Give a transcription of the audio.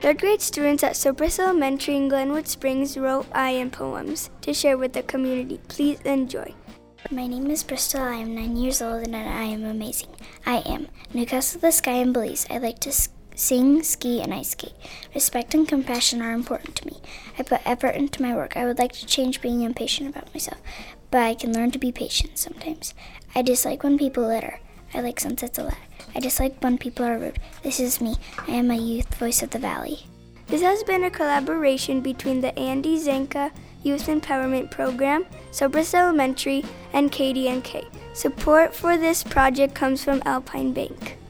Third grade students at Cypress Elementary in Glenwood Springs wrote I Am poems to share with the community. Please enjoy. My name is Bristol. I am 9 years old and I am amazing. I am Newcastle, the sky, and Belize. I like to sing, ski, and ice skate. Respect and compassion are important to me. I put effort into my work. I would like to change being impatient about myself, but I can learn to be patient sometimes. I dislike when people litter. I like sunsets a lot. I dislike when people are rude. This is me. I am a youth voice of the valley. This has been a collaboration between the Andy Zanka Youth Empowerment Program, Cypress Elementary, and KDNK. Support for this project comes from Alpine Bank.